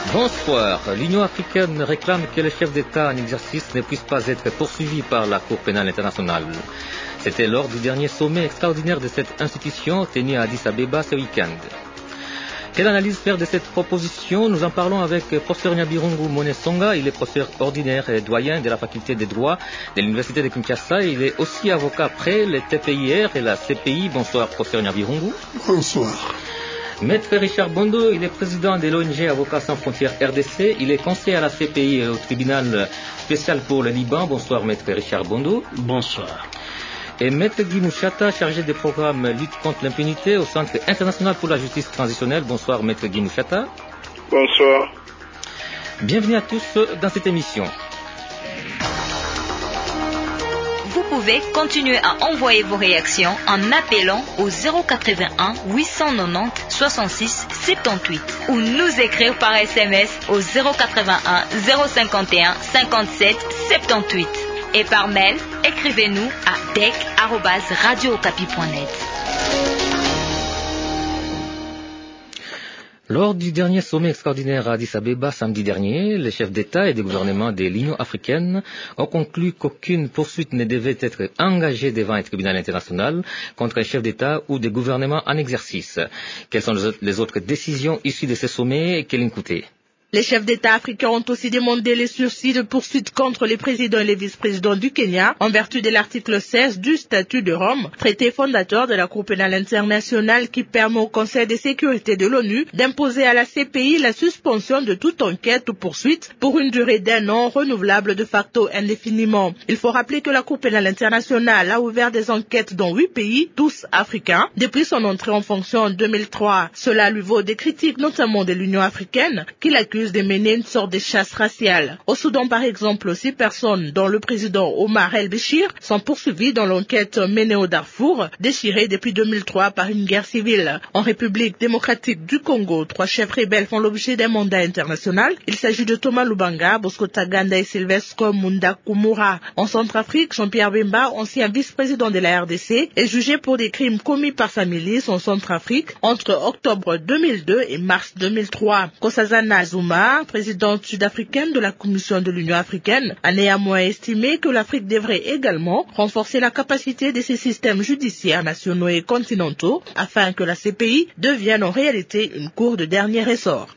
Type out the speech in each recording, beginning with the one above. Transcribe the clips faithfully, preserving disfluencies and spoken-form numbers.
Bonsoir. L'Union africaine réclame que le chef d'État en exercice ne puisse pas être poursuivi par la Cour pénale internationale. C'était lors du dernier sommet extraordinaire de cette institution tenu à Addis Abeba ce week-end. Quelle analyse faire de cette proposition? Nous en parlons avec professeur Nyabirungu Monesonga. Il est professeur ordinaire et doyen de la faculté des droits de l'Université de Kinshasa. Il est aussi avocat près le T P I R et la C P I. Bonsoir, professeur Nyabirungu. Bonsoir. Maître Richard Bondo, il est président de l'O N G Avocats sans frontières R D C. Il est conseiller à la C P I et au tribunal spécial pour le Liban. Bonsoir, Maître Richard Bondo. Bonsoir. Et Maître Guy Mouchata, chargé des programmes lutte contre l'impunité au Centre international pour la justice transitionnelle. Bonsoir, Maître Guy Mouchata. Bonsoir. Bienvenue à tous dans cette émission. Vous pouvez continuer à envoyer vos réactions en appelant au zéro quatre-vingt-un huit cent quatre-vingt-dix soixante-six soixante-dix-huit ou nous écrire par S M S au zéro quatre-vingt-un zéro cinquante et un cinquante-sept soixante-dix-huit. Et par mail, écrivez-nous à d e c arobase radio okapi point net. Lors du dernier sommet extraordinaire à Addis Abeba samedi dernier, les chefs d'État et de gouvernement de l'Union africaine ont conclu qu'aucune poursuite ne devait être engagée devant un tribunal international contre un chef d'État ou de gouvernement en exercice. Quelles sont les autres décisions issues de ce sommet? Kéline Kouté. Les chefs d'État africains ont aussi demandé les sursis de poursuite contre les présidents et les vice-présidents du Kenya en vertu de l'article seize du statut de Rome, traité fondateur de la Cour pénale internationale qui permet au Conseil de sécurité de l'ONU d'imposer à la C P I la suspension de toute enquête ou poursuite pour une durée d'un an renouvelable de facto indéfiniment. Il faut rappeler que la Cour pénale internationale a ouvert des enquêtes dans huit pays, tous africains, depuis son entrée en fonction en deux mille trois. Cela lui vaut des critiques notamment de l'Union africaine qui l'accuse de mener une sorte de chasse raciale. Au Soudan, par exemple, six personnes, dont le président Omar el-Béchir, sont poursuivies dans l'enquête menée au Darfour, déchirée depuis deux mille trois par une guerre civile. En République démocratique du Congo, trois chefs rebelles font l'objet d'un mandat international. Il s'agit de Thomas Lubanga, Bosco Taganda et Sylvestre Munda Kumura. En Centrafrique, Jean-Pierre Bemba, ancien vice-président de la R D C, est jugé pour des crimes commis par sa milice en Centrafrique entre octobre deux mille deux et mars deux mille trois. Nkosazana Zuma, présidente sud-africaine de la Commission de l'Union africaine, a néanmoins estimé que l'Afrique devrait également renforcer la capacité de ses systèmes judiciaires nationaux et continentaux afin que la C P I devienne en réalité une cour de dernier ressort.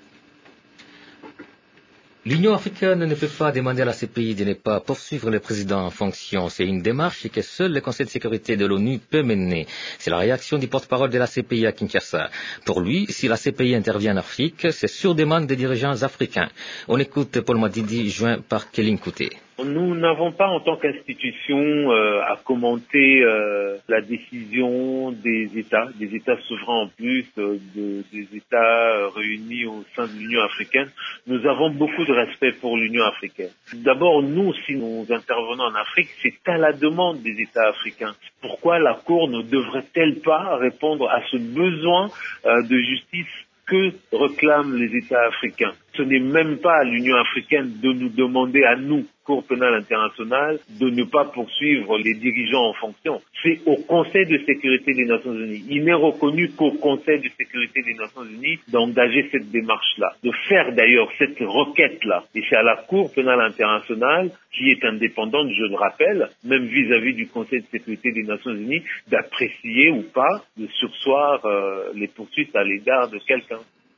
L'Union africaine ne peut pas demander à la C P I de ne pas poursuivre le président en fonction. C'est une démarche que seul le Conseil de sécurité de l'ONU peut mener. C'est la réaction du porte-parole de la C P I à Kinshasa. Pour lui, si la C P I intervient en Afrique, c'est sur demande des dirigeants africains. On écoute Paul Madidi, joint par Kéline Kouté. Nous n'avons pas en tant qu'institution euh, à commenter euh, la décision des États, des États souverains en plus, euh, de, des États euh, réunis au sein de l'Union africaine. Nous avons beaucoup de respect pour l'Union africaine. D'abord, nous, si nous intervenons en Afrique, c'est à la demande des États africains. Pourquoi la Cour ne devrait-elle pas répondre à ce besoin euh, de justice que réclament les États africains? Ce n'est même pas à l'Union africaine de nous demander à nous, Cour pénale internationale, de ne pas poursuivre les dirigeants en fonction. C'est au Conseil de sécurité des Nations Unies. Il n'est reconnu qu'au Conseil de sécurité des Nations Unies d'engager cette démarche-là, de faire d'ailleurs cette requête-là. Et c'est à la Cour pénale internationale, qui est indépendante, je le rappelle, même vis-à-vis du Conseil de sécurité des Nations Unies, d'apprécier ou pas, de surseoir euh, les poursuites à l'égard de quelqu'un.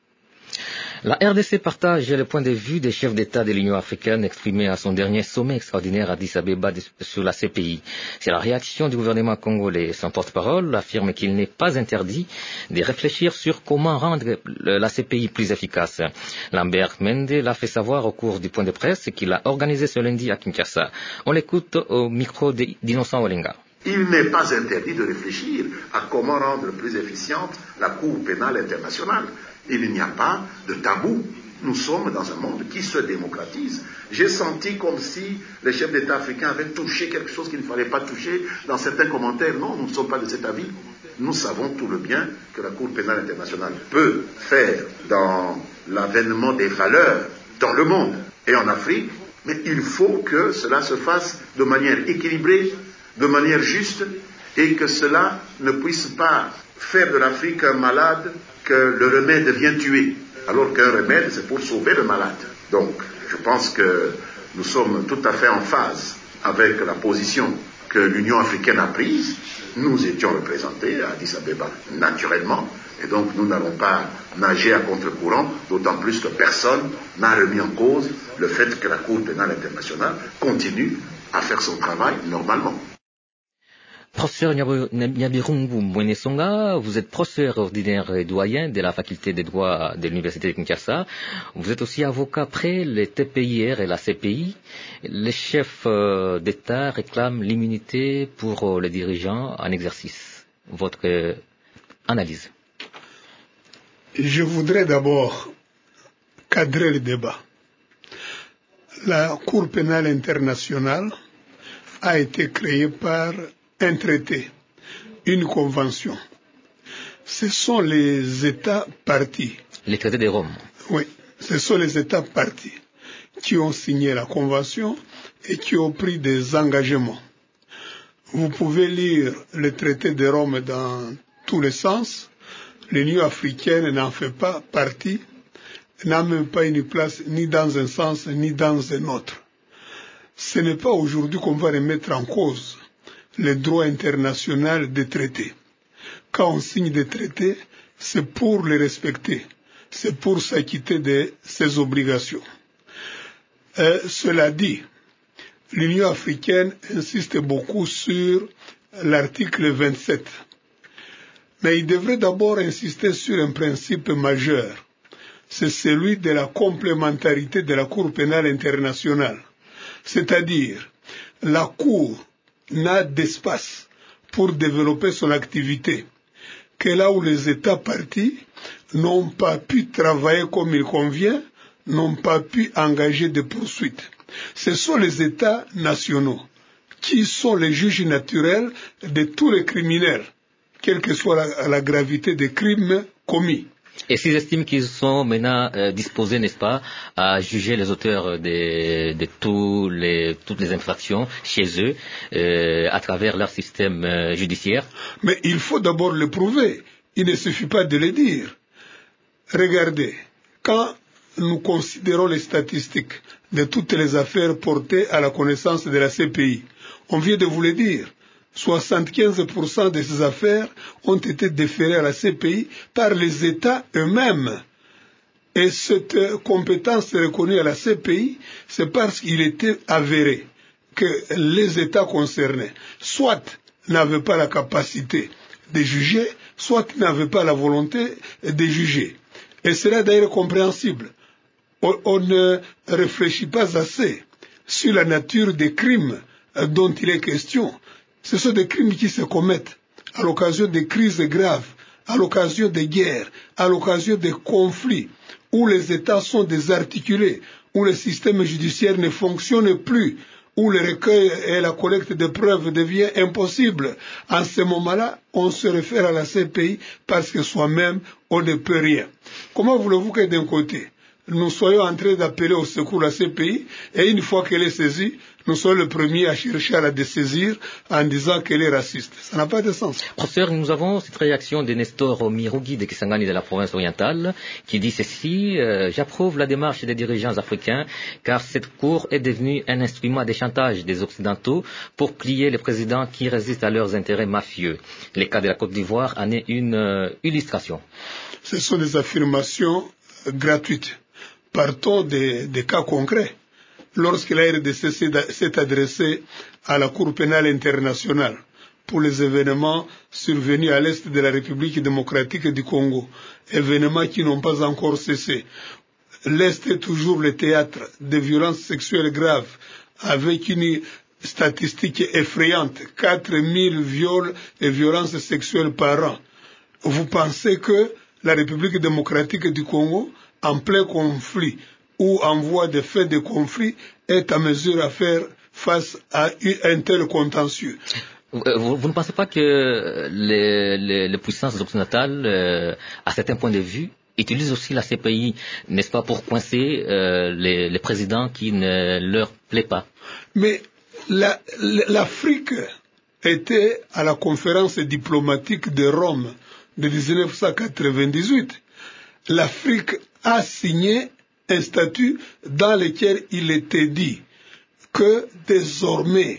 La R D C partage le point de vue des chefs d'État de l'Union africaine exprimé à son dernier sommet extraordinaire à Addis Abeba sur la C P I. C'est la réaction du gouvernement congolais. Son porte-parole affirme qu'il n'est pas interdit de réfléchir sur comment rendre la C P I plus efficace. Lambert Mende l'a fait savoir au cours du point de presse qu'il a organisé ce lundi à Kinshasa. On l'écoute au micro d'Innocent Olenga. Il n'est pas interdit de réfléchir à comment rendre plus efficiente la Cour pénale internationale. Il n'y a pas de tabou. Nous sommes dans un monde qui se démocratise. J'ai senti comme si les chefs d'État africains avaient touché quelque chose qu'il ne fallait pas toucher dans certains commentaires. Non, nous ne sommes pas de cet avis. Nous savons tout le bien que la Cour pénale internationale peut faire dans l'avènement des valeurs dans le monde et en Afrique, mais il faut que cela se fasse de manière équilibrée, de manière juste, et que cela ne puisse pas faire de l'Afrique un malade que le remède vient tuer. alors qu'un remède, c'est pour sauver le malade. Donc, je pense que nous sommes tout à fait en phase avec la position que l'Union africaine a prise. Nous étions représentés à Addis Abeba, naturellement, et donc nous n'allons pas nager à contre-courant, d'autant plus que personne n'a remis en cause le fait que la Cour pénale internationale continue à faire son travail normalement. Professeur Nyabirungu Mwenesonga, vous êtes professeur ordinaire et doyen de la faculté des droits de l'Université de Kinshasa. Vous êtes aussi avocat près les T P I R et la C P I. Les chefs d'État réclament l'immunité pour les dirigeants en exercice. Votre analyse? Je voudrais d'abord cadrer le débat. La Cour pénale internationale a été créée par un traité, une convention. Ce sont les États partis. Les traités de Rome. Oui, ce sont les États partis qui ont signé la convention et qui ont pris des engagements. Vous pouvez lire le traité de Rome dans tous les sens. L'Union africaine n'en fait pas partie, n'a même pas une place ni dans un sens ni dans un autre. Ce n'est pas aujourd'hui qu'on va remettre en cause le droit international des traités. Quand on signe des traités, c'est pour les respecter, c'est pour s'acquitter de ses obligations. Euh, cela dit, l'Union africaine insiste beaucoup sur l'article vingt-sept. Mais il devrait d'abord insister sur un principe majeur. C'est celui de la complémentarité de la Cour pénale internationale. C'est-à-dire, la Cour n'a d'espace pour développer son activité que là où les États partis n'ont pas pu travailler comme il convient, n'ont pas pu engager des poursuites. Ce sont les États nationaux qui sont les juges naturels de tous les criminels, quelle que soit la, la gravité des crimes commis. Et s'ils estiment qu'ils sont maintenant euh, disposés, n'est-ce pas, à juger les auteurs de, de tous les, toutes les infractions chez eux, euh, à travers leur système euh, judiciaire? Mais il faut d'abord le prouver. Il ne suffit pas de le dire. Regardez, quand nous considérons les statistiques de toutes les affaires portées à la connaissance de la C P I, on vient de vous le dire, soixante-quinze pour cent de ces affaires ont été déférées à la C P I par les États eux-mêmes. Et cette compétence reconnue à la C P I, c'est parce qu'il était avéré que les États concernés, soit n'avaient pas la capacité de juger, soit n'avaient pas la volonté de juger. Et cela est d'ailleurs compréhensible. On, on ne réfléchit pas assez sur la nature des crimes dont il est question. Ce sont des crimes qui se commettent à l'occasion de crises graves, à l'occasion de guerres, à l'occasion de conflits, où les États sont désarticulés, où le système judiciaire ne fonctionne plus, où le recueil et la collecte de preuves devient impossible. En ce moment-là, on se réfère à la C P I parce que soi-même, on ne peut rien. Comment voulez-vous que d'un côté, nous soyons en train d'appeler au secours la C P I, et une fois qu'elle est saisie, nous sommes les premiers à chercher à la dessaisir en disant qu'elle est raciste. Ça n'a pas de sens. Professeur, nous avons cette réaction de Nestor Mirugi de Kisangani de la province orientale qui dit ceci, euh, j'approuve la démarche des dirigeants africains car cette cour est devenue un instrument de chantage des Occidentaux pour plier les présidents qui résistent à leurs intérêts mafieux. Le cas de la Côte d'Ivoire en est une euh, illustration. Ce sont des affirmations gratuites. Partons des, des cas concrets. Lorsque la R D C s'est adressée à la Cour pénale internationale pour les événements survenus à l'est de la République démocratique du Congo, événements qui n'ont pas encore cessé, l'Est est toujours le théâtre de violences sexuelles graves, avec une statistique effrayante, quatre mille viols et violences sexuelles par an. Vous pensez que la République démocratique du Congo, en plein conflit ou en voie de fait de conflit, est à mesure à faire face à un tel contentieux? Vous, vous ne pensez pas que les, les, les puissances occidentales, euh, à certains points de vue, utilisent aussi la C P I, n'est-ce pas, pour coincer euh, les, les présidents qui ne leur plaît pas? Mais la, l'Afrique était à la conférence diplomatique de Rome de mille neuf cent quatre-vingt-dix-huit. l'Afrique a signé un statut dans lequel il était dit que désormais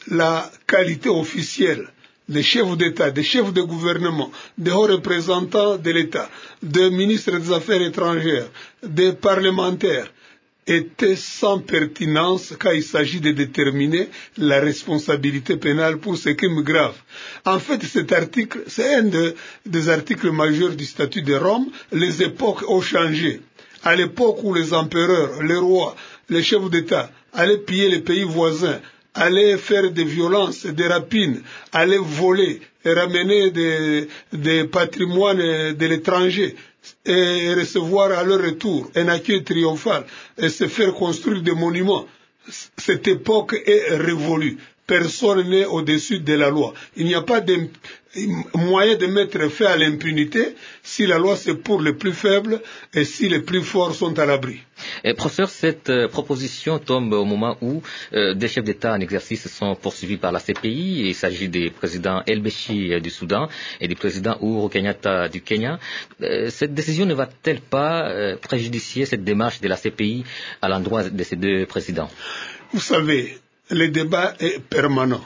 la qualité officielle des chefs d'État, des chefs de gouvernement, des hauts représentants de l'État, des ministres des Affaires étrangères, des parlementaires, était sans pertinence quand il s'agit de déterminer la responsabilité pénale pour ces crimes graves. En fait, cet article, c'est un de, des articles majeurs du statut de Rome. Les époques ont changé. À l'époque où les empereurs, les rois, les chefs d'État allaient piller les pays voisins, allaient faire des violences, des rapines, allaient voler et ramener des, des patrimoines de l'étranger, et recevoir à leur retour un accueil triomphal et se faire construire des monuments. Cette époque est révolue. Personne n'est au-dessus de la loi. Il n'y a pas de moyen de mettre fin à l'impunité si la loi c'est pour les plus faibles et si les plus forts sont à l'abri. Et professeur, cette euh, proposition tombe au moment où euh, des chefs d'État en exercice sont poursuivis par la C P I. Il s'agit des présidents El-Béchi euh, du Soudan et du président Uhuru Kenyatta du Kenya. Euh, cette décision ne va-t-elle pas euh, préjudicier cette démarche de la C P I à l'endroit de ces deux présidents? Vous savez, le débat est permanent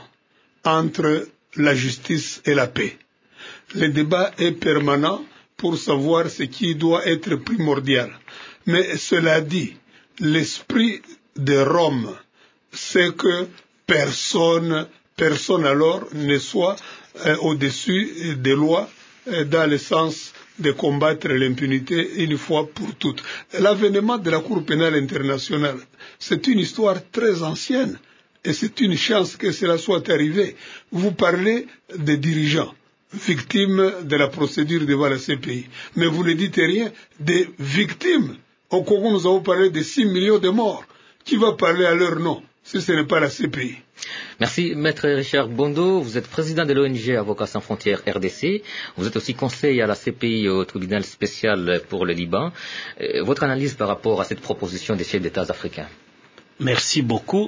entre la justice et la paix. Le débat est permanent pour savoir ce qui doit être primordial. Mais cela dit, l'esprit de Rome, c'est que personne, personne alors ne soit euh, au-dessus des lois euh, dans le sens de combattre l'impunité une fois pour toutes. L'avènement de la Cour pénale internationale, c'est une histoire très ancienne. Et c'est une chance que cela soit arrivé. Vous parlez des dirigeants, victimes de la procédure devant la C P I. Mais vous ne dites rien des victimes. Au Congo, nous avons parlé de six millions de morts. Qui va parler à leur nom si ce n'est pas la C P I? Merci, Maître Richard Bondo. Vous êtes président de l'O N G Avocats sans frontières R D C. Vous êtes aussi conseiller à la C P I au tribunal spécial pour le Liban. Votre analyse par rapport à cette proposition des chefs d'État africains? Merci beaucoup.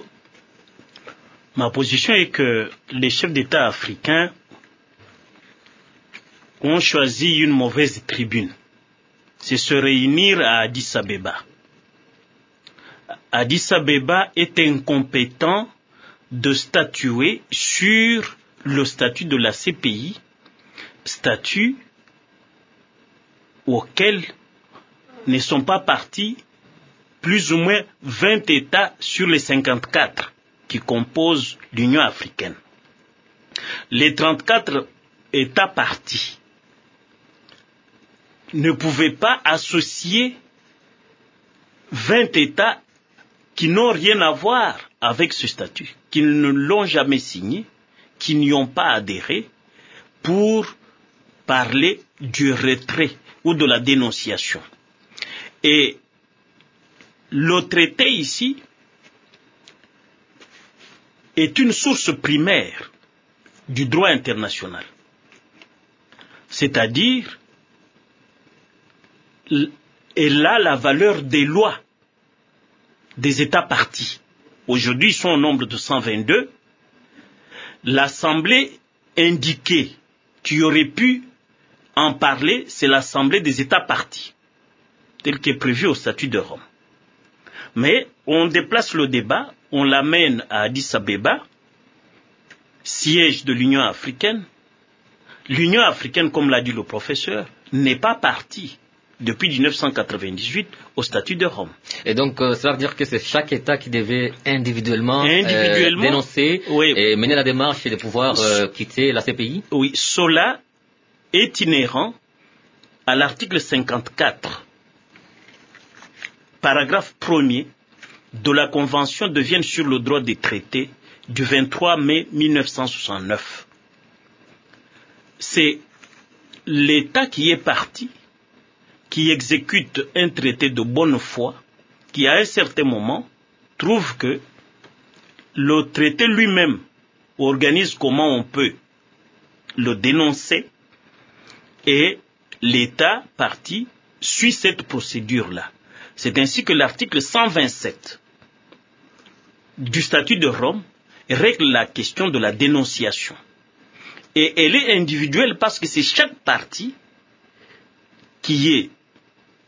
Ma position est que les chefs d'État africains ont choisi une mauvaise tribune. C'est se réunir à Addis Abeba. Addis Abeba est incompétent de statuer sur le statut de la C P I, statut auquel ne sont pas partis plus ou moins vingt États sur les cinquante-quatre qui composent l'Union africaine. Les trente-quatre États partis ne pouvaient pas associer vingt États qui n'ont rien à voir avec ce statut, qui ne l'ont jamais signé, qui n'y ont pas adhéré, pour parler du retrait ou de la dénonciation. Et le traité ici est une source primaire du droit international. C'est-à-dire, elle a la valeur des lois des États partis. Aujourd'hui, ils sont au nombre de cent vingt-deux. L'Assemblée indiquée qui aurait pu en parler, c'est l'Assemblée des États partis, telle qu'est prévue au statut de Rome. Mais on déplace le débat, on l'amène à Addis Abeba, siège de l'Union africaine. L'Union africaine, comme l'a dit le professeur, n'est pas partie depuis mille neuf cent quatre-vingt-dix-huit au statut de Rome. Et donc, euh, ça veut dire que c'est chaque État qui devait individuellement, individuellement euh, dénoncer oui. et mener la démarche de pouvoir euh, quitter la C P I? Oui, cela est inhérent à l'article cinquante-quatre, paragraphe premier de la Convention de Vienne sur le droit des traités du vingt-trois mai mille neuf cent soixante-neuf. C'est l'État qui est parti, qui exécute un traité de bonne foi, qui à un certain moment trouve que le traité lui-même organise comment on peut le dénoncer, et l'État parti suit cette procédure-là. C'est ainsi que l'article cent vingt-sept du statut de Rome règle la question de la dénonciation. Et elle est individuelle parce que c'est chaque parti qui est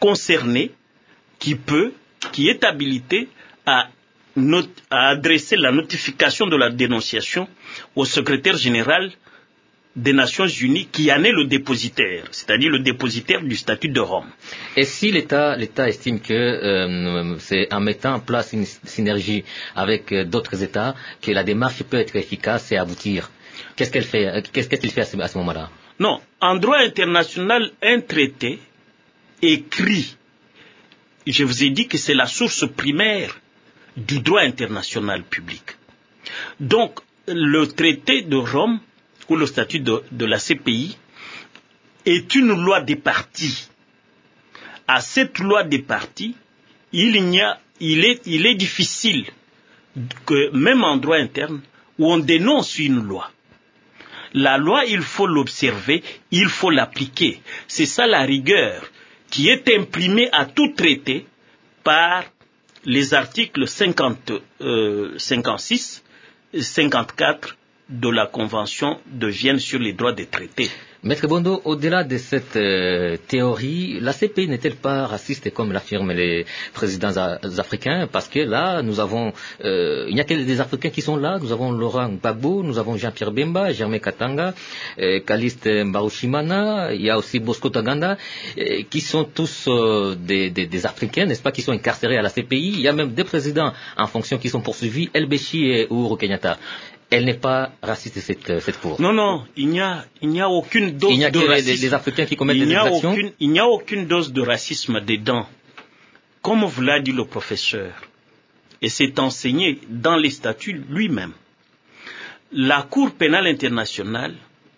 concerné qui peut, qui est habilité à, not, à adresser la notification de la dénonciation au secrétaire général des Nations Unies qui en est le dépositaire, c'est-à-dire le dépositaire du statut de Rome. Et si l'État, l'État estime que euh, c'est en mettant en place une synergie avec euh, d'autres États que la démarche peut être efficace et aboutir, qu'est-ce qu'elle fait, qu'est-ce qu'il fait à ce, à ce moment-là? Non, en droit international, un traité écrit, je vous ai dit que c'est la source primaire du droit international public. Donc, le traité de Rome ou le statut de, de la C P I est une loi des parties. À cette loi des parties, il, y a, il, est, il est difficile que, même en droit interne, où on dénonce une loi, la loi, il faut l'observer, il faut l'appliquer. C'est ça la rigueur qui est imprimée à tout traité par les articles cinquante, euh, cinquante-six et cinquante-quatre de la Convention de Vienne sur les droits des traités. Maître Bondo, au-delà de cette euh, théorie, la C P I n'est-elle pas raciste comme l'affirment les présidents africains? Parce que là, nous avons, euh, il n'y a que des Africains qui sont là. Nous avons Laurent Gbagbo, nous avons Jean-Pierre Bemba, Germain Katanga, euh, Caliste Mbarushimana, il y a aussi Bosco Ntaganda, euh, qui sont tous euh, des, des, des Africains, n'est-ce pas, qui sont incarcérés à la C P I. Il y a même des présidents en fonction qui sont poursuivis, El Béchi et Uhuru Kenyatta. Elle n'est pas raciste, cette, cette cour. Non, non, il n'y a, il n'y a aucune dose il n'y a de que racisme. Des, des Africains qui commettent il des exactions. Aucune, il n'y a aucune dose de racisme dedans. Comme vous l'a dit le professeur, et c'est enseigné dans les statuts lui-même, la Cour pénale internationale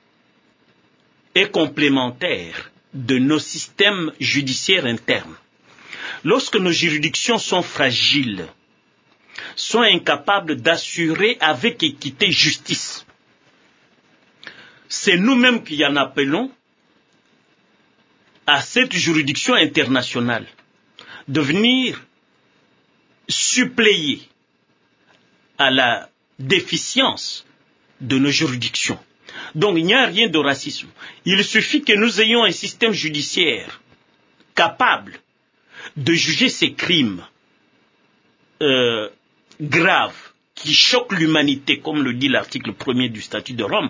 est complémentaire de nos systèmes judiciaires internes. Lorsque nos juridictions sont fragiles, sont incapables d'assurer avec équité justice, c'est nous-mêmes qui en appelons à cette juridiction internationale de venir suppléer à la déficience de nos juridictions. Donc il n'y a rien de racisme. Il suffit que nous ayons un système judiciaire capable de juger ces crimes euh, graves qui choquent l'humanité, comme le dit l'article premier du statut de Rome.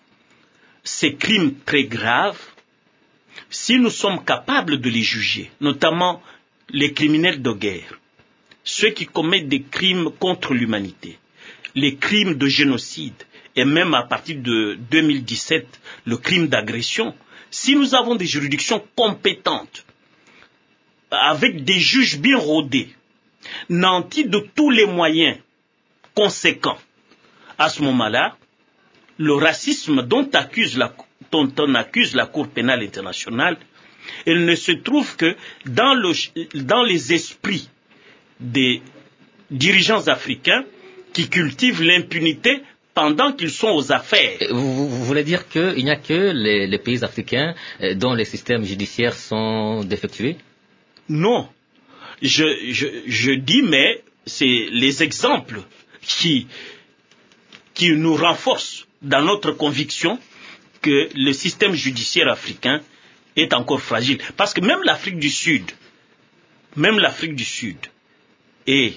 Ces crimes très graves, si nous sommes capables de les juger, notamment les criminels de guerre, ceux qui commettent des crimes contre l'humanité, les crimes de génocide, et même à partir de deux mille dix-sept, le crime d'agression, si nous avons des juridictions compétentes, avec des juges bien rodés, nantis de tous les moyens conséquents, à ce moment-là, le racisme dont, accuse la, dont on accuse la Cour pénale internationale, il ne se trouve que dans, le, dans les esprits des dirigeants africains qui cultivent l'impunité pendant qu'ils sont aux affaires. Vous, vous voulez dire qu'il n'y a que les, les pays africains dont les systèmes judiciaires sont défectueux? Non. Je, je, je dis, mais c'est les exemples qui, qui nous renforcent dans notre conviction que le système judiciaire africain est encore fragile. Parce que même l'Afrique du Sud, même l'Afrique du Sud est,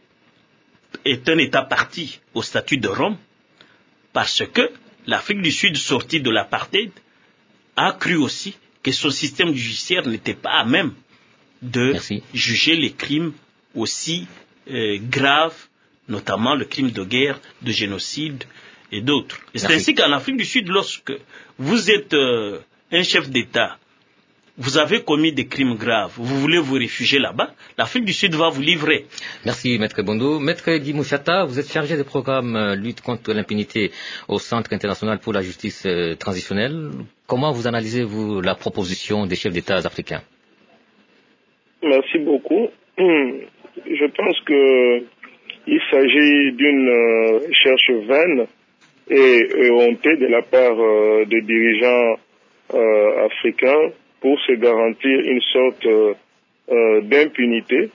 est un État parti au statut de Rome, parce que l'Afrique du Sud, sortie de l'apartheid, a cru aussi que son système judiciaire n'était pas à même de Merci. juger les crimes aussi euh, graves, notamment le crime de guerre, de génocide et d'autres. Et c'est ainsi qu'en Afrique du Sud, lorsque vous êtes euh, un chef d'État, vous avez commis des crimes graves, vous voulez vous réfugier là-bas, l'Afrique du Sud va vous livrer. Merci, Maître Bondo. Maître Guy Mouchata, vous êtes chargé des programmes euh, lutte contre l'impunité au Centre international pour la justice euh, transitionnelle. Comment vous analysez-vous la proposition des chefs d'État africains? Merci beaucoup. Je pense que il s'agit d'une euh, recherche vaine et hontée de la part euh, des dirigeants euh, africains pour se garantir une sorte euh, euh, d'impunité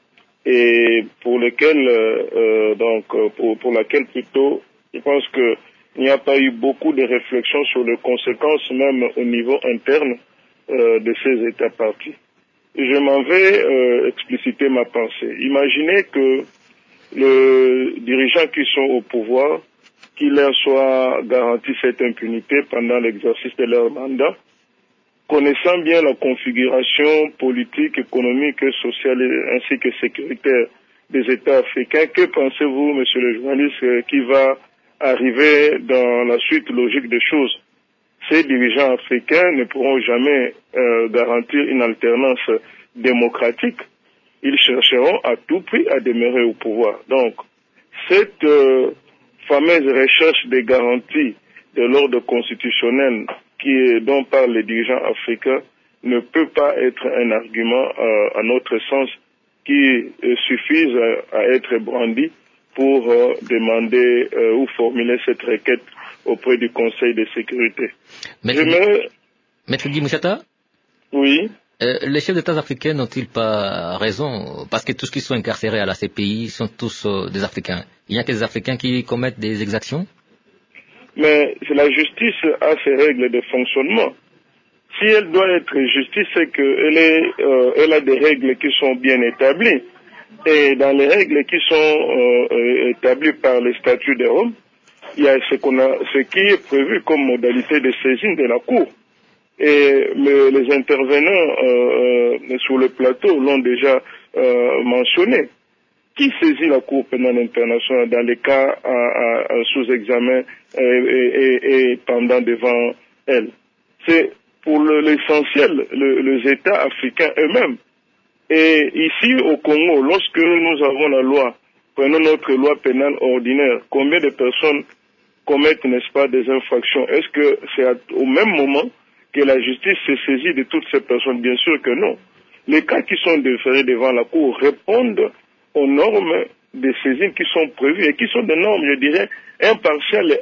et pour lequel euh, donc pour, pour laquelle plutôt je pense que il n'y a pas eu beaucoup de réflexions sur les conséquences même au niveau interne euh, de ces États partis. je m'en vais euh, expliciter ma pensée. Imaginez que les dirigeants qui sont au pouvoir, qu'il leur soit garanti cette impunité pendant l'exercice de leur mandat, connaissant bien la configuration politique, économique, sociale ainsi que sécuritaire des États africains, que pensez-vous, monsieur le journaliste, qui va arriver dans la suite logique des choses? Ces dirigeants africains ne pourront jamais euh, garantir une alternance démocratique. Ils chercheront à tout prix à demeurer au pouvoir. Donc, cette euh, fameuse recherche des garanties de l'ordre constitutionnel qui est, dont parlent les dirigeants africains ne peut pas être un argument, euh, à notre sens, qui euh, suffise à, à être brandi pour euh, demander euh, ou formuler cette requête auprès du Conseil de sécurité. Maître, me... Maître Guy Mouchata? Oui. Euh, les chefs d'État africains n'ont-ils pas raison? Parce que tous ceux qui sont incarcérés à la C P I sont tous euh, des Africains. Il n'y a que des Africains qui commettent des exactions? Mais la justice a ses règles de fonctionnement. Si elle doit être justice, c'est qu'elle est, euh, elle a des règles qui sont bien établies. Et dans les règles qui sont euh, établies par les statuts de Rome, il y a ce, qu'on a, ce qui est prévu comme modalité de saisine de la Cour. Et mais les intervenants euh, euh, sur le plateau l'ont déjà euh, mentionné. Qui saisit la Cour pénale internationale dans les cas à, à, à sous examen et, et, et pendant devant elle? C'est pour le, l'essentiel le, les États africains eux-mêmes. Et ici au Congo, lorsque nous avons la loi, prenons notre loi pénale ordinaire, combien de personnes commettent, n'est-ce pas, des infractions? Est-ce que c'est à, au même moment que la justice se saisit de toutes ces personnes? Bien sûr que non. Les cas qui sont déférés devant la Cour répondent aux normes de saisine qui sont prévues et qui sont des normes, je dirais, impartiales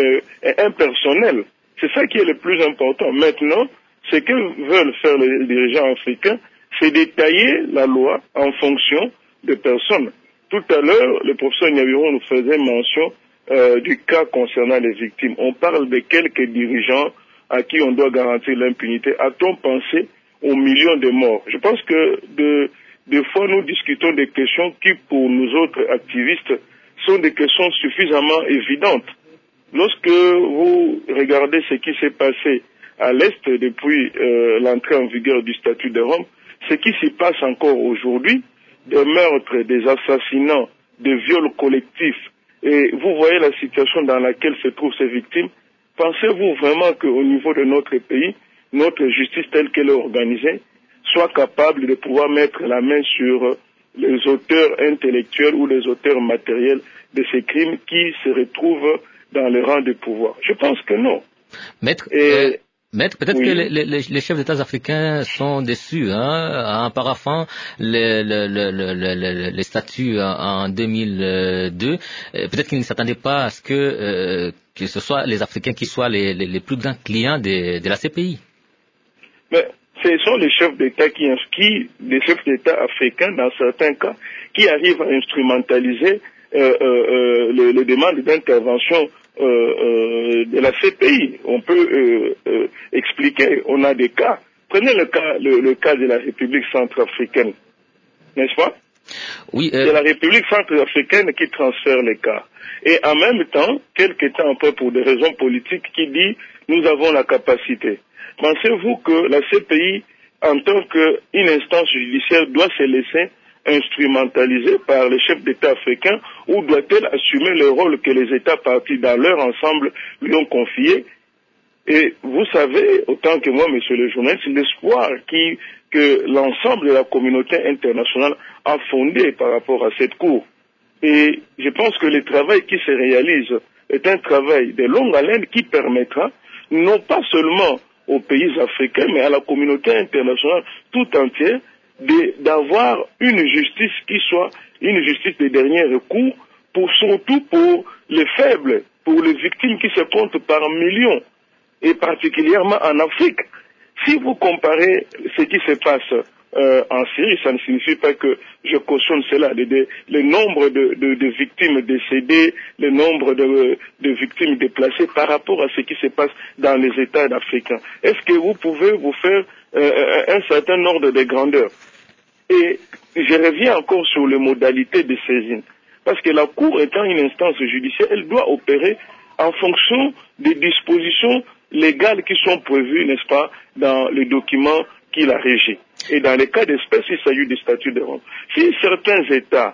et impersonnelles. C'est ça qui est le plus important. Maintenant, ce que veulent faire les dirigeants africains, c'est détailler la loi en fonction des personnes. Tout à l'heure, le professeur Nyabiron nous faisait mention euh, du cas concernant les victimes. On parle de quelques dirigeants à qui on doit garantir l'impunité. A-t-on pensé aux millions de morts? Je pense que de, des fois nous discutons des questions qui, pour nous autres activistes, sont des questions suffisamment évidentes. Lorsque vous regardez ce qui s'est passé à l'Est depuis euh, l'entrée en vigueur du statut de Rome, ce qui s'y passe encore aujourd'hui, des meurtres, des assassinats, des viols collectifs, et vous voyez la situation dans laquelle se trouvent ces victimes, pensez-vous vraiment qu'au niveau de notre pays, notre justice telle qu'elle est organisée, soit capable de pouvoir mettre la main sur les auteurs intellectuels ou les auteurs matériels de ces crimes qui se retrouvent dans les rangs du pouvoir? Je pense que non. Maître, et, euh, maître peut-être oui. que les, les, les chefs d'État africains sont déçus hein, en paraphant les, les, les, les statuts en deux mille deux. Peut-être qu'ils ne s'attendaient pas à ce que, euh, que ce soit les Africains qui soient les, les, les plus grands clients de, de la C P I. Mais ce sont les chefs d'État qui, qui, les chefs d'État africains, dans certains cas, qui arrivent à instrumentaliser euh, euh, les, les demandes d'intervention euh, euh, de la C P I. On peut euh, euh, expliquer, on a des cas. Prenez le cas, le, le cas de la République centrafricaine, n'est-ce pas? Oui. Euh... C'est la République centrafricaine qui transfère les cas. Et en même temps, quelque temps après, pour des raisons politiques, qui dit nous avons la capacité. Pensez-vous que la C P I, en tant qu'une instance judiciaire, doit se laisser instrumentalisée par les chefs d'État africains ou doit-elle assumer le rôle que les États partis dans leur ensemble lui ont confié? Et vous savez, autant que moi, monsieur le journaliste, l'espoir qui, que l'ensemble de la communauté internationale a fondé par rapport à cette Cour. Et je pense que le travail qui se réalise est un travail de longue haleine qui permettra, non pas seulement aux pays africains, mais à la communauté internationale tout entière, de, d'avoir une justice qui soit une justice de dernier recours, pour, surtout pour les faibles, pour les victimes qui se comptent par millions, et particulièrement en Afrique. Si vous comparez ce qui se passe euh, en Syrie. Ça ne signifie pas que je cautionne cela. Le, le, le nombre de, de, de victimes décédées, le nombre de, de victimes déplacées par rapport à ce qui se passe dans les États africains. Est-ce que vous pouvez vous faire euh, un certain ordre de grandeur? Et je reviens encore sur les modalités de saisine. Parce que la Cour étant une instance judiciaire, elle doit opérer en fonction des dispositions légales qui sont prévues, n'est-ce pas, dans le document qui la régit. Et dans les cas d'espèce, il s'agit du statut de Rome. Si certains États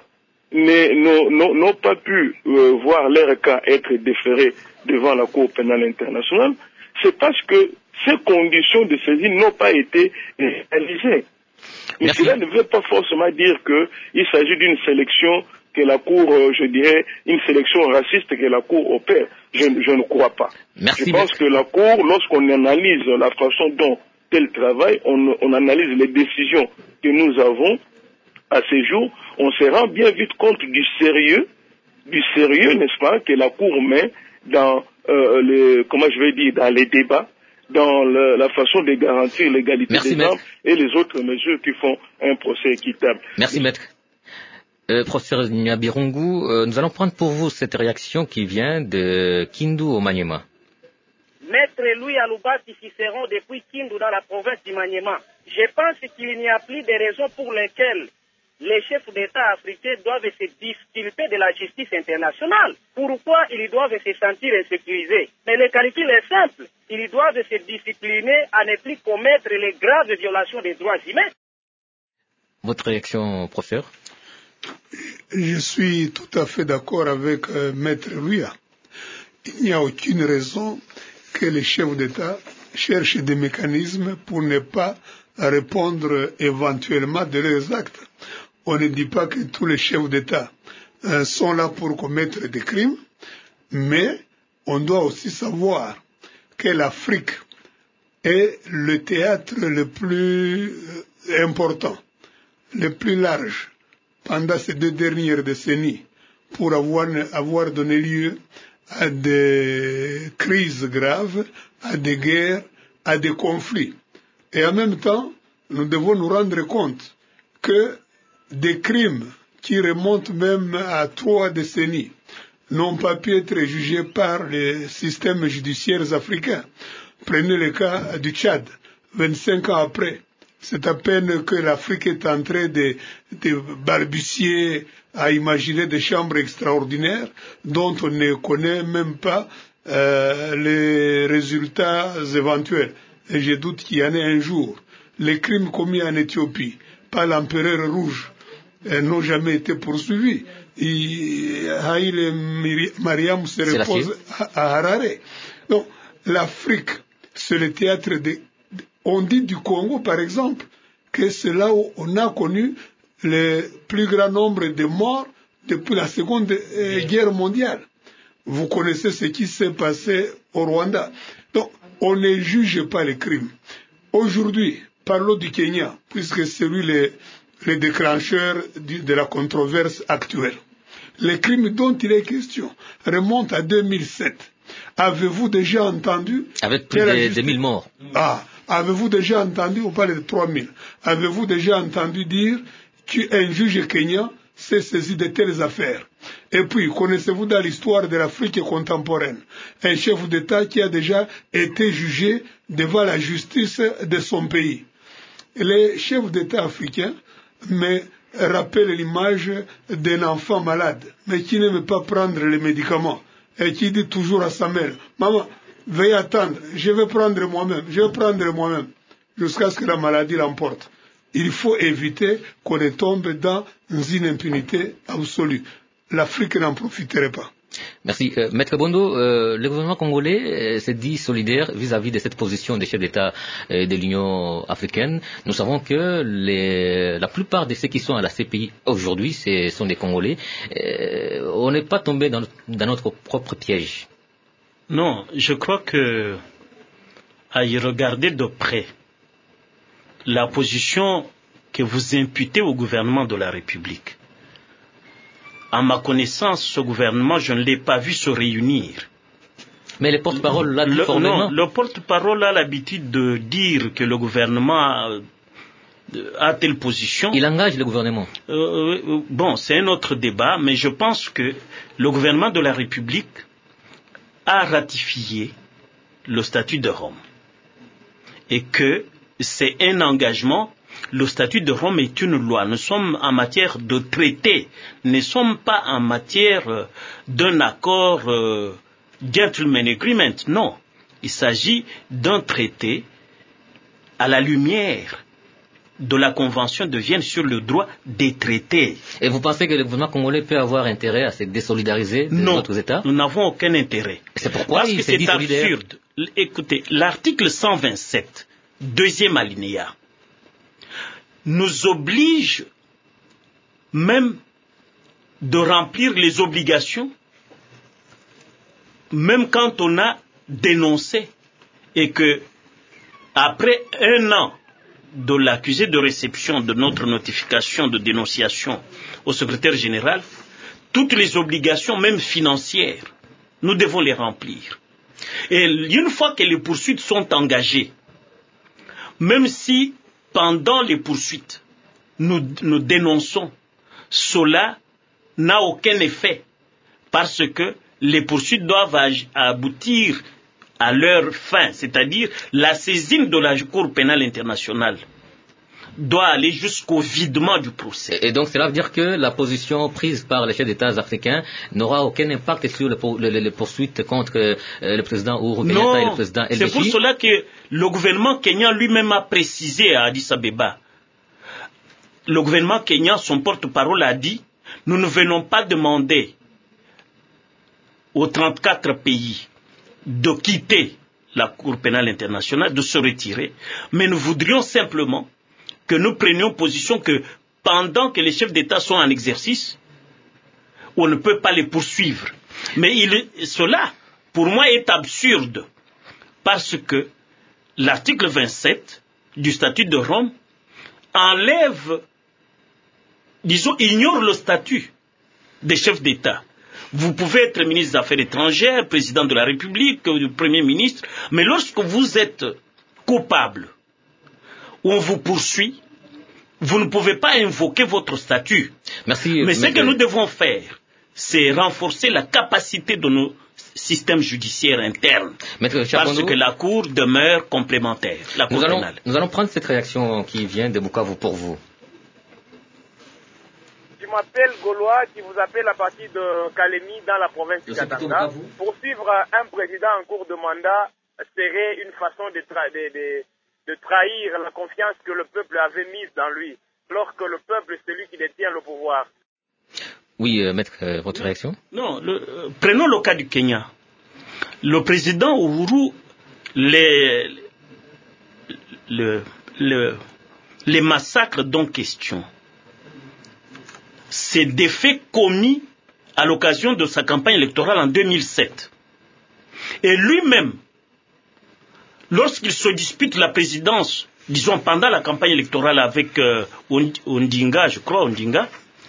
n'ont pas pu euh, voir leur cas être déférés devant la Cour pénale internationale, c'est parce que ces conditions de saisine n'ont pas été réalisées. Et Merci. cela ne veut pas forcément dire qu'il s'agit d'une sélection que la Cour, euh, je dirais, une sélection raciste que la Cour opère. Je, je ne crois pas. Merci, je pense maître. que la Cour, lorsqu'on analyse la façon dont elle travaille, on, on analyse les décisions que nous avons à ce jour, on se rend bien vite compte du sérieux, du sérieux, n'est-ce pas, que la Cour met dans euh, les, comment je vais dire, dans les débats, dans le, la façon de garantir l'égalité des femmes et les autres mesures qui font un procès équitable. Merci, maître. Euh, professeur Nyabirungu, euh, nous allons prendre pour vous cette réaction qui vient de Kindu au Maniema. Maître Louis Aloubati Cicéron depuis Kindu dans la province du Maniema. Je pense qu'il n'y a plus de raisons pour lesquelles les chefs d'État africains doivent se disculper de la justice internationale. Pourquoi ils doivent se sentir insécurisés? Mais le calcul est simple. Ils doivent se discipliner à ne plus commettre les graves violations des droits humains. Votre réaction, professeur? Je suis tout à fait d'accord avec euh, Maître Louia. Il n'y a aucune raison que les chefs d'État cherchent des mécanismes pour ne pas répondre éventuellement de leurs actes. On ne dit pas que tous les chefs d'État euh, sont là pour commettre des crimes, mais on doit aussi savoir que l'Afrique est le théâtre le plus euh, important, le plus large pendant ces deux dernières décennies pour avoir, avoir donné lieu à des crises graves, à des guerres, à des conflits. Et en même temps, nous devons nous rendre compte que des crimes qui remontent même à trois décennies n'ont pas pu être jugés par les systèmes judiciaires africains. Prenez le cas du Tchad, vingt-cinq ans après. C'est à peine que l'Afrique est en train de, de balbutier à imaginer des chambres extraordinaires dont on ne connaît même pas euh, les résultats éventuels. Et je doute qu'il y en ait un jour. Les crimes commis en Éthiopie par l'empereur rouge euh, n'ont jamais été poursuivis. Et Haïle Mariam se repose à, à Harare. Donc, l'Afrique, c'est le théâtre de... On dit du Congo, par exemple, que c'est là où on a connu le plus grand nombre de morts depuis la Seconde euh, Guerre mondiale. Vous connaissez ce qui s'est passé au Rwanda. Donc, on ne juge pas les crimes. Aujourd'hui, parlons du Kenya, puisque c'est lui le, le déclencheur du, de la controverse actuelle. Les crimes dont il est question remontent à deux mille sept. Avez-vous déjà entendu... Avec plus de deux mille morts. Ah, avez-vous déjà entendu, on parle de trois mille, avez-vous déjà entendu dire qu'un juge kenyan s'est saisi de telles affaires? Et puis, connaissez-vous dans l'histoire de l'Afrique contemporaine un chef d'État qui a déjà été jugé devant la justice de son pays? Les chefs d'État africains me rappellent l'image d'un enfant malade, mais qui n'aime pas prendre les médicaments et qui dit toujours à sa mère, « Maman, veuillez attendre, je vais prendre moi-même, je vais prendre moi-même, jusqu'à ce que la maladie l'emporte. » Il faut éviter qu'on ne tombe dans une impunité absolue. L'Afrique n'en profiterait pas. Merci. Euh, Maître Bondo, euh, le gouvernement congolais euh, s'est dit solidaire vis-à-vis de cette position des chefs d'État euh, de l'Union africaine. Nous savons que les, la plupart de ceux qui sont à la C P I aujourd'hui, ce sont des Congolais. Euh, on n'est pas tombé dans, dans notre propre piège. Non, je crois que à y regarder de près, la position que vous imputez au gouvernement de la République, à ma connaissance, ce gouvernement, je ne l'ai pas vu se réunir. Mais le porte-parole l'a dit formellement. Non, le porte-parole a l'habitude de dire que le gouvernement à telle position. Il engage le gouvernement. Euh, bon, c'est un autre débat, mais je pense que le gouvernement de la République a ratifié le statut de Rome. Et que c'est un engagement. Le statut de Rome est une loi. Nous sommes en matière de traité. Nous ne sommes pas en matière euh, d'un accord euh, gentleman agreement. Non. Il s'agit d'un traité à la lumière de la Convention de Vienne sur le droit des traités. Et vous pensez que le gouvernement congolais peut avoir intérêt à se désolidariser de non, d'autres États? Nous n'avons aucun intérêt. C'est pourquoi Parce il que s'est dit c'est solidaire. absurde. Écoutez, l'article cent vingt-sept, deuxième alinéa, nous oblige même de remplir les obligations, même quand on a dénoncé et que après un an de l'accusé de réception de notre notification de dénonciation au secrétaire général, toutes les obligations, même financières, nous devons les remplir. Et une fois que les poursuites sont engagées, même si pendant les poursuites, nous, nous dénonçons, cela n'a aucun effet parce que les poursuites doivent aboutir à leur fin, c'est-à-dire la saisine de la Cour pénale internationale doit aller jusqu'au videment du procès. Et donc cela veut dire que la position prise par les chefs d'État africains n'aura aucun impact sur les le, le, le poursuites contre euh, le président Uhuru Kenyatta et le président El Béchi. C'est pour cela que le gouvernement kenyan lui-même a précisé à Addis Abeba. Le gouvernement kenyan, son porte-parole a dit, nous ne venons pas demander aux trente-quatre pays de quitter la Cour pénale internationale, de se retirer, mais nous voudrions simplement que nous prenions position que pendant que les chefs d'État sont en exercice, on ne peut pas les poursuivre. Mais il, cela, pour moi, est absurde, parce que l'article vingt-sept du statut de Rome enlève, disons, ignore le statut des chefs d'État. Vous pouvez être ministre des Affaires étrangères, président de la République, premier ministre, mais lorsque vous êtes coupable, on vous poursuit, vous ne pouvez pas invoquer votre statut. Merci. Mais ce que nous devons faire, c'est renforcer la capacité de nos systèmes judiciaires internes. Parce que la Cour demeure complémentaire, la Cour nous allons, pénale. Nous allons prendre cette réaction qui vient de Bukavu pour vous. Je m'appelle Gaulois, qui vous appelle à partir de Kalemi dans la province de Katanga. Poursuivre un président en cours de mandat serait une façon de, tra de, de, de trahir la confiance que le peuple avait mise dans lui, lorsque le peuple est celui qui détient le pouvoir. Oui, euh, maître, euh, votre réaction? Non, le, euh, prenons le cas du Kenya. Le président Uhuru, les, le, le, les massacres dont question, c'est des faits commis à l'occasion de sa campagne électorale en deux mille sept. Et lui-même, lorsqu'il se dispute la présidence, disons pendant la campagne électorale avec euh, Ondinga, je crois Ondinga,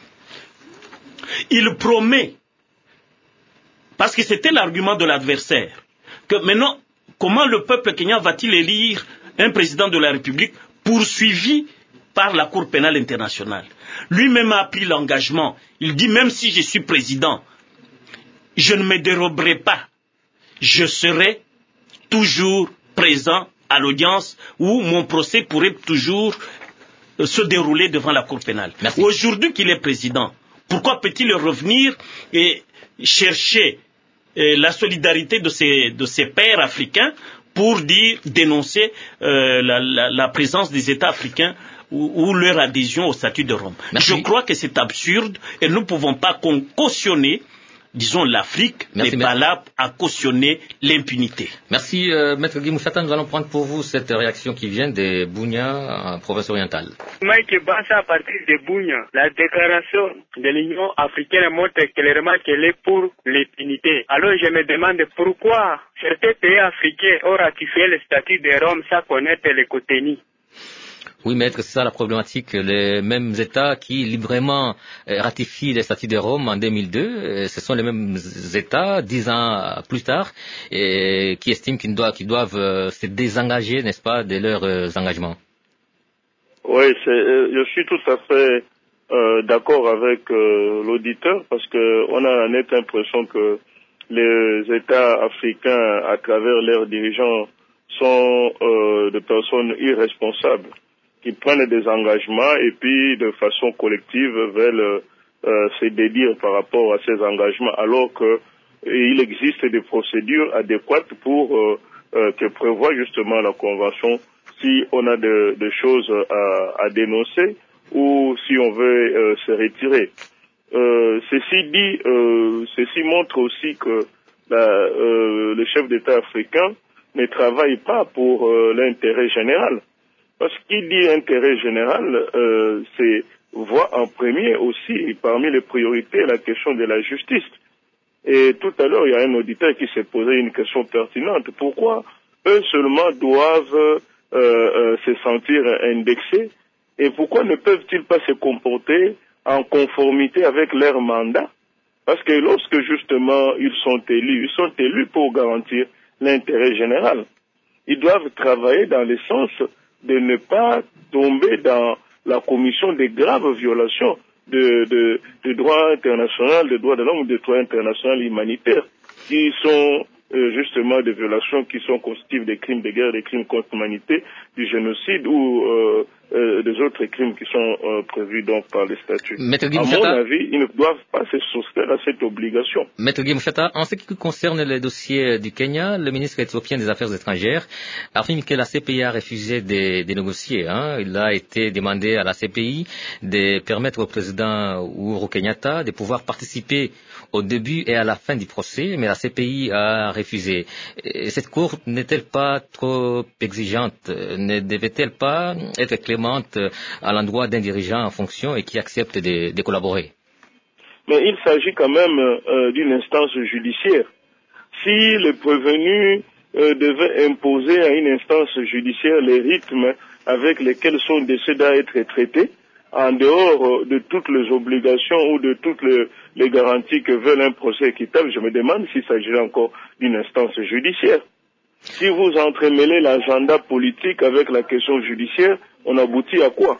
il promet, parce que c'était l'argument de l'adversaire, que maintenant, comment le peuple kenyan va-t-il élire un président de la République poursuivi par la Cour pénale internationale? Lui-même a pris l'engagement. Il dit, même si je suis président, je ne me déroberai pas. Je serai toujours présent à l'audience où mon procès pourrait toujours se dérouler devant la Cour pénale. Aujourd'hui qu'il est président, pourquoi peut-il revenir et chercher euh, la solidarité de ses, de ses pairs africains pour dire, dénoncer euh, la, la, la présence des États africains ou, ou leur adhésion au statut de Rome? Merci. Je crois que c'est absurde et nous ne pouvons pas cautionner, disons, l'Afrique n'est pas là à cautionner l'impunité. Merci, euh, Maître Guy Moussata. Nous allons prendre pour vous cette réaction qui vient de Bunia, en province orientale. Mike Bassa, à partir de Bunia, la déclaration de l'Union africaine montre clairement qu'elle est pour l'impunité. Alors je me demande pourquoi certains pays africains ont ratifié le statut de Rome sans connaître les contenu. Oui, maître, c'est ça la problématique. Les mêmes États qui librement ratifient le statut de Rome en deux mille deux, ce sont les mêmes États, dix ans plus tard, et qui estiment qu'ils doivent, qu'ils doivent se désengager, n'est-ce pas, de leurs engagements. Oui, c'est, euh, je suis tout à fait euh, d'accord avec euh, l'auditeur parce que on a la nette impression que les États africains, à travers leurs dirigeants, sont euh, des personnes irresponsables qui prennent des engagements et puis de façon collective veulent euh, se dédire par rapport à ces engagements, alors que il existe des procédures adéquates pour euh, euh, que prévoit justement la Convention si on a de, de choses à, à dénoncer ou si on veut euh, se retirer. Euh, ceci dit, euh, ceci montre aussi que la, euh, le chef d'État africain ne travaille pas pour euh, l'intérêt général. Parce qu'il dit intérêt général, euh, c'est voit en premier aussi, parmi les priorités, la question de la justice. Et tout à l'heure, il y a un auditeur qui s'est posé une question pertinente. Pourquoi eux seulement doivent euh, euh, se sentir indexés et pourquoi ne peuvent-ils pas se comporter en conformité avec leur mandat? Parce que lorsque justement ils sont élus, ils sont élus pour garantir l'intérêt général. Ils doivent travailler dans le sens de ne pas tomber dans la commission de graves violations de, de, de droit international, de droits de l'homme, de droit international humanitaire, qui sont euh, justement des violations qui sont constitutives des crimes de guerre, des crimes contre l'humanité, du génocide ou euh, euh, des autres crimes qui sont euh, prévus donc par les statuts. Maître Guy à Mouchata, mon avis, ils ne doivent pas se soustraire à cette obligation. Maître Guy Mouchata, en ce qui concerne le dossier du Kenya, le ministre éthiopien des Affaires étrangères affirme que la C P I a refusé de, de négocier. Hein. Il a été demandé à la C P I de permettre au président Uhuru Kenyatta de pouvoir participer au début et à la fin du procès, mais la C P I a refusé. Et cette Cour n'est-elle pas trop exigeante? Ne devait-elle pas être clémente à l'endroit d'un dirigeant en fonction et qui accepte de, de collaborer? Mais il s'agit quand même euh, d'une instance judiciaire. Si le prévenu euh, devait imposer à une instance judiciaire les rythmes avec lesquels son décès doit être traité, en dehors de toutes les obligations ou de toutes les, les garanties que veut un procès équitable, je me demande s'il s'agirait encore d'une instance judiciaire. Si vous entremêlez l'agenda politique avec la question judiciaire, on aboutit à quoi?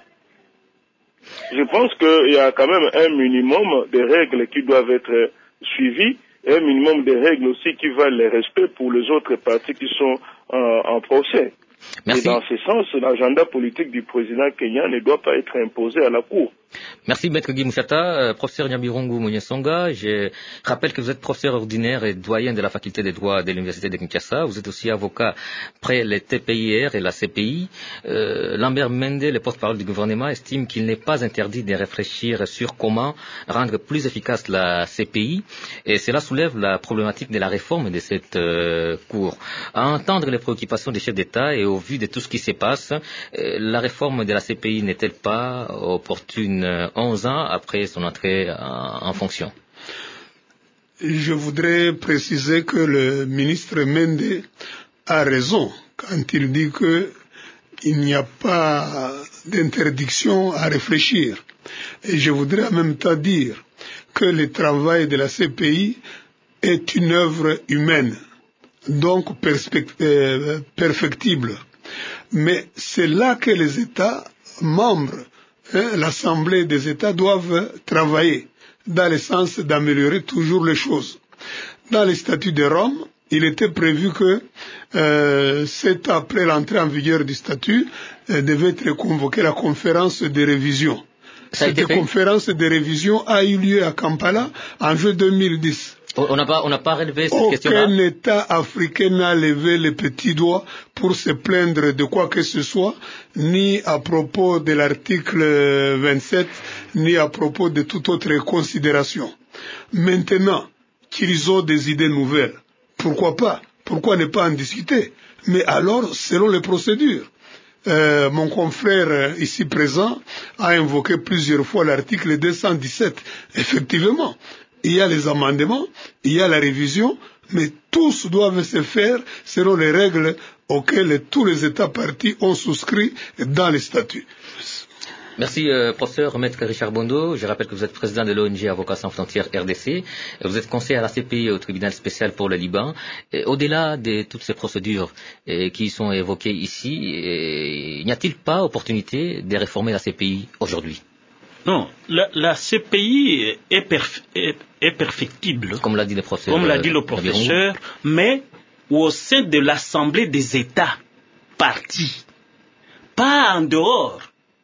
Je pense qu'il y a quand même un minimum de règles qui doivent être suivies et un minimum de règles aussi qui valent le respect pour les autres parties qui sont en, en procès. Merci. Et dans ce sens, l'agenda politique du président kenyan ne doit pas être imposé à la Cour. Merci, Maître Guy Mouchata. Euh, professeur Nyabirungu Munyesonga, je rappelle que vous êtes professeur ordinaire et doyen de la faculté des droits de l'Université de Kinshasa. Vous êtes aussi avocat près les T P I R et la C P I. Euh, Lambert Mende, le porte-parole du gouvernement, estime qu'il n'est pas interdit de réfléchir sur comment rendre plus efficace la C P I. Et cela soulève la problématique de la réforme de cette euh, Cour. À entendre les préoccupations des chefs d'État et au vu de tout ce qui se passe, euh, la réforme de la C P I n'est-elle pas opportune onze ans après son entrée en, en fonction? Je voudrais préciser que le ministre Mende a raison quand il dit qu'il n'y a pas d'interdiction à réfléchir. Et je voudrais en même temps dire que le travail de la C P I est une œuvre humaine, donc euh, perfectible. Mais c'est là que les États membres, hein, l'Assemblée des États doivent travailler dans le sens d'améliorer toujours les choses. Dans les statuts de Rome, il était prévu que euh, sept ans après l'entrée en vigueur du statut, euh, devait être convoquée la conférence de révision. Cette conférence de révision a eu lieu à Kampala en juin deux mille dix. On n'a pas, on n'a pas relevé cette question-là. Aucun État africain n'a levé le petit doigt pour se plaindre de quoi que ce soit, ni à propos de l'article vingt-sept, ni à propos de toute autre considération. Maintenant qu'ils ont des idées nouvelles, pourquoi pas? Pourquoi ne pas en discuter? Mais alors, selon les procédures. Euh, mon confrère euh, ici présent a invoqué plusieurs fois l'article deux cent dix-sept. Effectivement, il y a les amendements, il y a la révision, mais tous doivent se faire selon les règles auxquelles tous les États partis ont souscrit dans les statuts. Merci, euh, professeur Maître Richard Bondo. Je rappelle que vous êtes président de l'O N G Avocats sans frontières R D C. Vous êtes conseiller à la C P I au tribunal spécial pour le Liban. Et au-delà de toutes ces procédures et, qui sont évoquées ici, et, n'y a-t-il pas opportunité de réformer la C P I aujourd'hui? Non, la, la C P I est, perf, est, est perfectible. Comme l'a dit le professeur. Comme l'a dit le professeur, mais au sein de l'Assemblée des États partis, pas en dehors.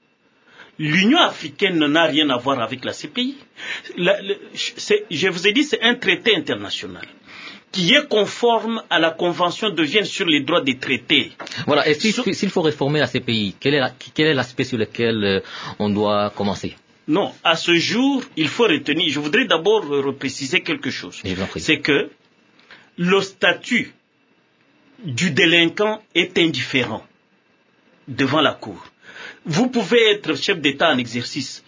L'Union africaine n'a rien à voir avec la C P I. La, le, je vous ai dit, c'est un traité international qui est conforme à la Convention de Vienne sur les droits des traités. Voilà, et s'il, s'il faut réformer la C P I, quel est, la, quel est l'aspect sur lequel euh, on doit commencer? Non, à ce jour, il faut retenir, je voudrais d'abord repréciser quelque chose. C'est que le statut du délinquant est indifférent devant la Cour. Vous pouvez être chef d'État en exercice.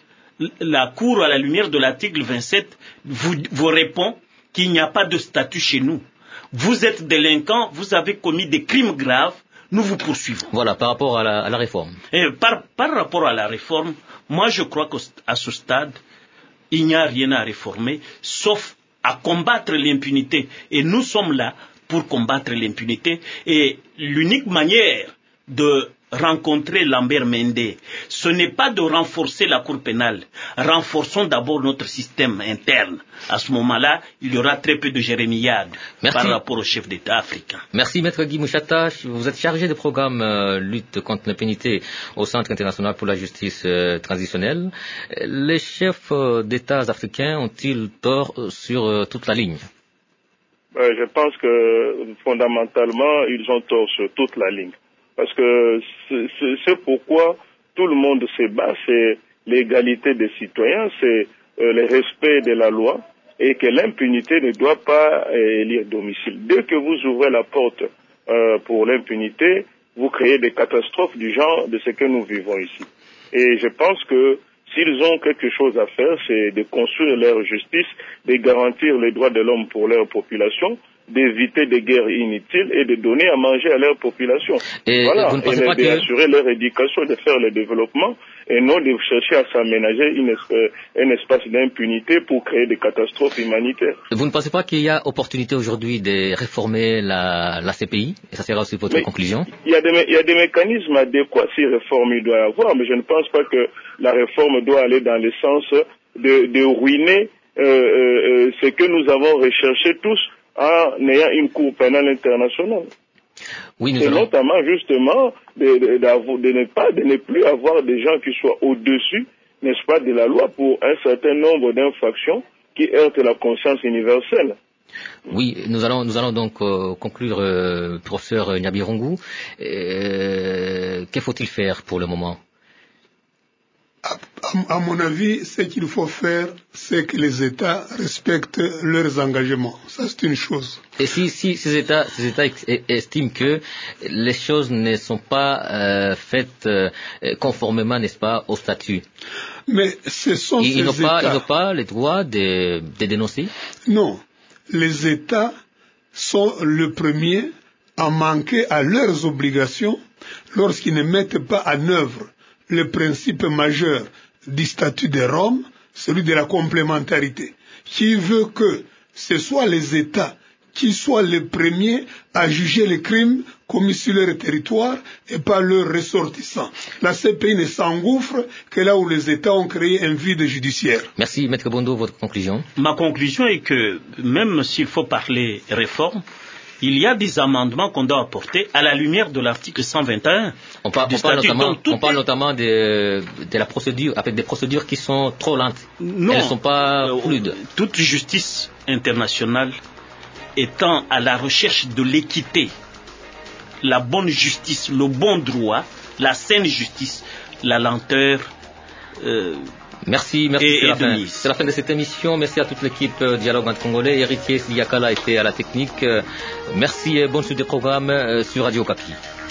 La Cour, à la lumière de l'article vingt-sept, vous, vous répond qu'il n'y a pas de statut chez nous. Vous êtes délinquant, vous avez commis des crimes graves, nous vous poursuivons. Voilà, par rapport à la, à la réforme. Et par, par rapport à la réforme, moi je crois qu'à ce stade, il n'y a rien à réformer, sauf à combattre l'impunité. Et nous sommes là pour combattre l'impunité. Et l'unique manière de rencontrer Lambert Mende, ce n'est pas de renforcer la Cour pénale. Renforçons d'abord notre système interne. À ce moment-là, il y aura très peu de jérémiades par rapport au chef d'État africain. Merci, Maître Guy Mouchata. Vous êtes chargé de programme euh, lutte contre l'impunité au Centre international pour la justice euh, transitionnelle. Les chefs euh, d'État africains ont-ils tort euh, sur euh, toute la ligne? euh, Je pense que fondamentalement, ils ont tort sur toute la ligne. Parce que c'est, c'est pourquoi tout le monde se bat, c'est l'égalité des citoyens, c'est euh, le respect de la loi et que l'impunité ne doit pas euh, élire domicile. Dès que vous ouvrez la porte euh, pour l'impunité, vous créez des catastrophes du genre de ce que nous vivons ici. Et je pense que s'ils ont quelque chose à faire, c'est de construire leur justice, de garantir les droits de l'homme pour leur population, d'éviter des guerres inutiles et de donner à manger à leur population. Et voilà, vous ne pensez et pas d'assurer que... leur éducation, de faire le développement, et non de chercher à s'aménager une, un espace d'impunité pour créer des catastrophes humanitaires. Vous ne pensez pas qu'il y a opportunité aujourd'hui de réformer la, la C P I? Et ça sera aussi votre mais conclusion. Il y, a des, il y a des mécanismes adéquats si réforme il doit y avoir, mais je ne pense pas que la réforme doit aller dans le sens de, de ruiner euh, euh, ce que nous avons recherché tous en ayant une cour pénale internationale. Oui, nous c'est allons... notamment justement de, de, de, de, ne pas, de ne plus avoir des gens qui soient au-dessus, n'est-ce pas, de la loi pour un certain nombre d'infractions qui heurtent la conscience universelle. Oui, nous allons, nous allons donc euh, conclure, euh, professeur Nyabirungu. Euh, que faut-il faire pour le moment? À, à, à mon avis, ce qu'il faut faire, c'est que les États respectent leurs engagements. Ça, c'est une chose. Et si, si ces États, ces États estiment que les choses ne sont pas euh, faites euh, conformément, n'est-ce pas, au statut, mais ce sont ils, ces ils n'ont États... pas, ils n'ont pas le droit de, de dénoncer? Non, les États sont le premier à manquer à leurs obligations lorsqu'ils ne mettent pas en œuvre le principe majeur du statut de Rome, celui de la complémentarité, qui veut que ce soit les États qui soient les premiers à juger les crimes commis sur leur territoire et pas leurs ressortissants. La C P I ne s'engouffre que là où les États ont créé un vide judiciaire. Merci, Maître Bondo, votre conclusion? Ma conclusion est que même s'il faut parler réforme, il y a des amendements qu'on doit apporter à la lumière de l'article cent vingt et un. On parle, du on parle statut. notamment, on parle est... notamment de, de la procédure, avec des procédures qui sont trop lentes. Non, elles ne sont pas euh, fluides. Toute justice internationale étant à la recherche de l'équité, la bonne justice, le bon droit, la saine justice, la lenteur. Euh, Merci, merci. Et, c'est, et la fin. Denise. c'est la fin de cette émission. Merci à toute l'équipe euh, Dialogue entre Congolais. Héritier Sidiakala était à la technique. Euh, merci et bonne suite des programmes euh, sur Radio Okapi.